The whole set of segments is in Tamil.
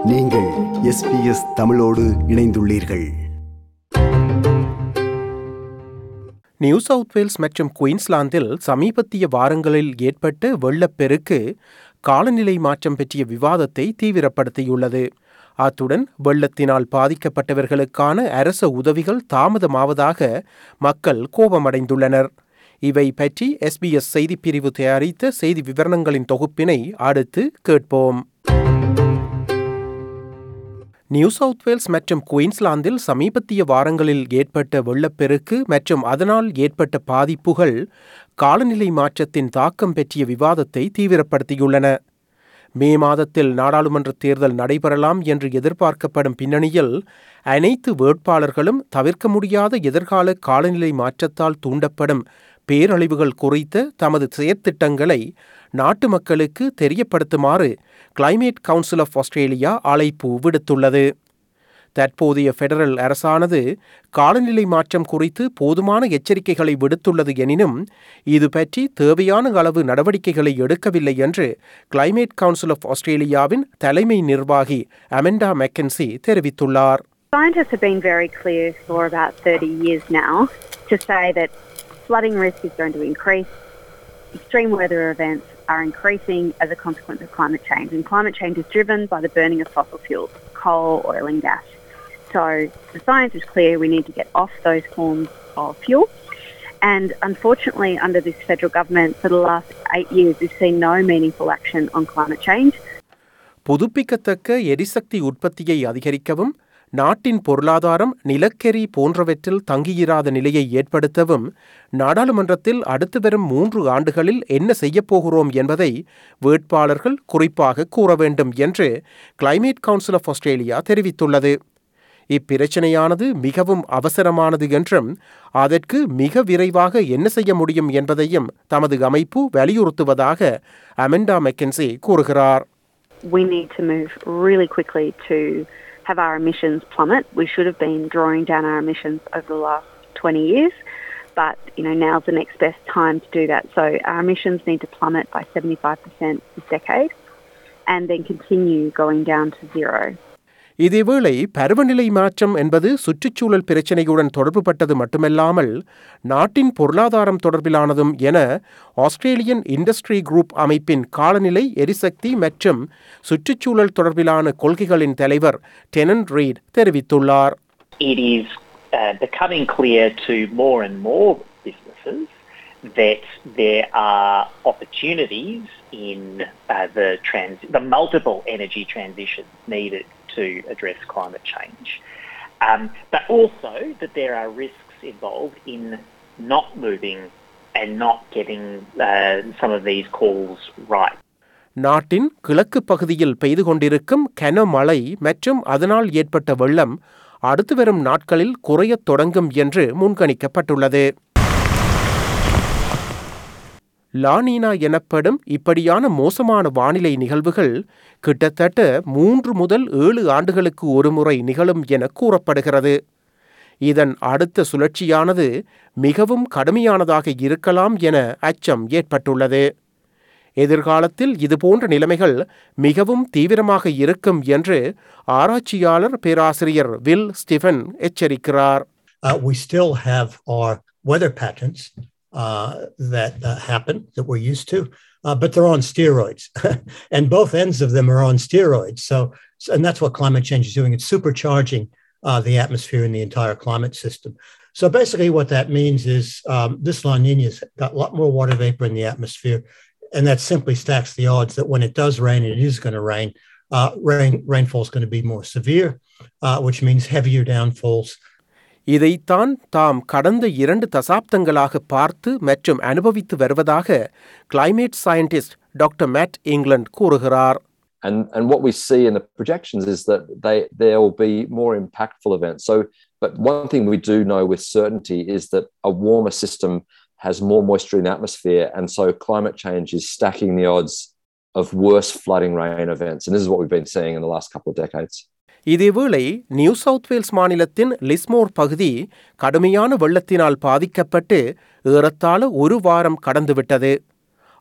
நீங்கள் SBS தமிழோடு இணைந்துள்ளீர்கள். நியூ சவுத் வேல்ஸ் மற்றும் குயின்ஸ்லாந்தில் சமீபத்திய வாரங்களில் ஏற்பட்ட வெள்ளப்பெருக்கு காலநிலை மாற்றம் பற்றிய விவாதத்தை தீவிரப்படுத்தியுள்ளது. அத்துடன் வெள்ளத்தினால் பாதிக்கப்பட்டவர்களுக்கான அரச உதவிகள் தாமதமாவதாக மக்கள் கோபமடைந்துள்ளனர். இவை பற்றி SBS செய்திப்பிரிவு தயாரித்த செய்தி விவரணங்களின் தொகுப்பினை அடுத்து கேட்போம். நியூ சவுத் வேல்ஸ் மற்றும் குயின்ஸ்லாந்தில் சமீபத்திய வாரங்களில் ஏற்பட்ட வெள்ளப்பெருக்கு மற்றும் அதனால் ஏற்பட்ட பாதிப்புகள் காலநிலை மாற்றத்தின் தாக்கம் பற்றிய விவாதத்தை தீவிரப்படுத்தியுள்ளன. மே மாதத்தில் நாடாளுமன்ற தேர்தல் நடைபெறலாம் என்று எதிர்பார்க்கப்படும் பின்னணியில் அனைத்து வேட்பாளர்களும் தவிர்க்க முடியாத எதிர்கால காலநிலை மாற்றத்தால் தூண்டப்படும் பேரழிவுகள் குறித்த தமது செயற்திட்டங்களை நாட்டு மக்களுக்கு தெரியப்படுத்துமாறு கிளைமேட் கவுன்சில் ஆஃப் ஆஸ்திரேலியா அழைப்பு விடுத்துள்ளது. தற்போதைய ஃபெடரல் அரசானது காலநிலை மாற்றம் குறித்து போதுமான எச்சரிக்கைகளை விடுத்துள்ளது எனினும் இது பற்றி தேவையான அளவு நடவடிக்கைகளை எடுக்கவில்லை என்று கிளைமேட் கவுன்சில் ஆஃப் ஆஸ்திரேலியாவின் தலைமை நிர்வாகி அமெண்டா மெக்கன்சி தெரிவித்துள்ளார். Scientists have been very clear for about 30 years now to say that flooding risk is going to increase. Extreme weather events are increasing as a consequence of climate change, and climate change is driven by the burning of fossil fuels, coal, oil and gas. So the science is clear, we need to get off those forms of fuel. And unfortunately, under this federal government, for the last 8 years, we've seen no meaningful action on climate change. புதுப்பிக்கத்தக்க எரிசக்தி உற்பத்தியை அதிகரிக்கவும் நாட்டின் பொருளாதாரம் நிலக்கரி போன்றவற்றில் தங்கியிராத நிலையை ஏற்படுத்தவும் நாடாளுமன்றத்தில் அடுத்து வரும் 3 ஆண்டுகளில் என்ன செய்யப்போகிறோம் என்பதை வேட்பாளர்கள் குறிப்பாக கூற வேண்டும் என்று கிளைமேட் கவுன்சில் ஆஃப் ஆஸ்திரேலியா தெரிவித்துள்ளது. இப்பிரச்சனையானது மிகவும் அவசரமானது என்றும் அதற்கு மிக விரைவாக என்ன செய்ய முடியும் என்பதையும் தமது அமைப்பு வலியுறுத்துவதாக அமெண்டா மெக்கன்சி கூறுகிறார். We need to move really quickly to have our emissions plummet. We should have been drawing down our emissions over the last 20 years, but now's the next best time to do that. So our emissions need to plummet by 75% this decade and then continue going down to zero. இதேவேளை பருவநிலை மாற்றம் என்பது சுற்றுச்சூழல் பிரச்சினையுடன் தொடர்புபட்டது மட்டுமல்லாமல் நாட்டின் பொருளாதாரம் தொடர்பிலானதும் என ஆஸ்திரேலியன் இண்டஸ்ட்ரி குரூப் அமைப்பின் காலநிலை எரிசக்தி மற்றும் சுற்றுச்சூழல் தொடர்பிலான கொள்கைகளின் தலைவர் டெனன் ரீட் தெரிவித்துள்ளார். It is becoming clear to more and more businesses that there are opportunities in the multiple energy transitions needed to address climate change, but also that there are risks involved in not moving and not getting some of these calls right. நாட்டின் கிழக்கு பகுதியில் பெய்து கொண்டிருக்கும் கனமழை மற்றும் அதனால் ஏற்பட்ட வெள்ளம் அடுத்து வரும் நாட்களில் குறையத் தொடங்கும் என்று முன்கணிக்கப்பட்டுள்ளது. லானீனா எனப்படும் இப்படியான மோசமான வானிலை நிகழ்வுகள் கிட்டத்தட்ட 3 முதல் 7 ஆண்டுகளுக்கு ஒருமுறை நிகழும் என கூறப்படுகிறது. இதன் அடுத்த சுழற்சியானது மிகவும் கடுமையானதாக இருக்கலாம் என அச்சம் ஏற்பட்டுள்ளது. எதிர்காலத்தில் இதுபோன்ற நிலைமைகள் மிகவும் தீவிரமாக இருக்கும் என்று ஆராய்ச்சியாளர் பேராசிரியர் வில் ஸ்டீஃபன் எச்சரிக்கிறார். We still have our weather patterns that happen, that we're used to, but they're on steroids. And both ends of them are on steroids. And that's what climate change is doing. It's supercharging the atmosphere in the entire climate system. So basically what that means is this La Nina's got a lot more water vapor in the atmosphere, and that simply stacks the odds that when it does rain, and it is going to rain, rainfall is going to be more severe, which means heavier downfalls. இதைத்தான் தாம் கடந்த 2 தசாப்தங்களாக பார்த்து மற்றும் அனுபவித்து வருவதாக climate scientist doctor Matt England கூறுகிறார். And what we see in the projections is that there will be more impactful events. But one thing we do know with certainty is that a warmer system has more moisture in the atmosphere, and so climate change is stacking the odds of worse flooding rain events. And this is what we've been seeing in the last couple of decades. இதேவேளை நியூ சவுத் வேல்ஸ் மாநிலத்தின் லிஸ்மோர் பகுதி கடுமையான வெள்ளத்தினால் பாதிக்கப்பட்டு ஏறத்தாழ 1 வாரம் கடந்துவிட்டது.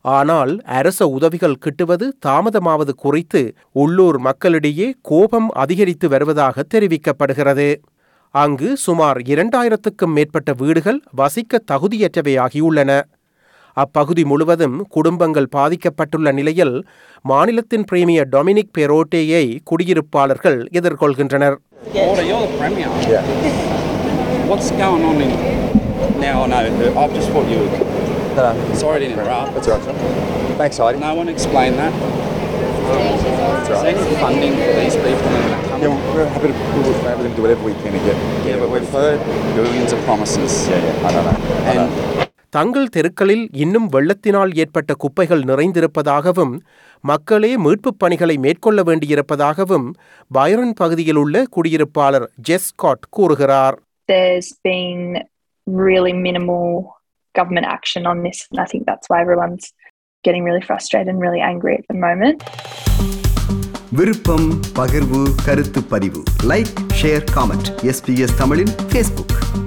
ஆனால் அரச உதவிகள் கிட்டுவது தாமதமாவது குறித்து உள்ளூர் மக்களிடையே கோபம் அதிகரித்து வருவதாக தெரிவிக்கப்படுகிறது. அங்கு சுமார் 2000க்கும் மேற்பட்ட வீடுகள் வசிக்க தகுதியற்றவையாகியுள்ளன. அப்பகுதி முழுவதும் குடும்பங்கள் பாதிக்கப்பட்டுள்ள நிலையில் மாநிலத்தின் பிரீமியர் டொமினிக் பெரோட்டேயை குடியிருப்பாளர்கள் எதிர்கொள்கின்றனர். Order, you're the Premier. Yeah. What's going on in... Now I know, I've just thought you... Sorry to interrupt. That's all right, John. Thanks, Heidi. No one explain that. Is there any funding for these people in that country? Yeah, we're happy to do whatever we can to get... Yeah, but we've heard billions of promises. Yeah, I don't know. தங்கள் தெருக்களில் இன்னும் வெள்ளத்தினால் ஏற்பட்ட குப்பைகள் நிறைந்திருப்பதாகவும் மக்களே மீட்புப் பணிகளை மேற்கொள்ள வேண்டியிருப்பதாகவும் பைரன் பகுதியில் உள்ள குடியிருப்பாளர் ஜெஸ் ஸ்காட் கூறுகிறார். There's been really minimal government action on this, and I think that's why everyone's getting really frustrated and really angry at the moment. விருப்பம், பகிர்வு, கருத்து பதிவு. Like, share, comment. SBS தமிழின் Facebook.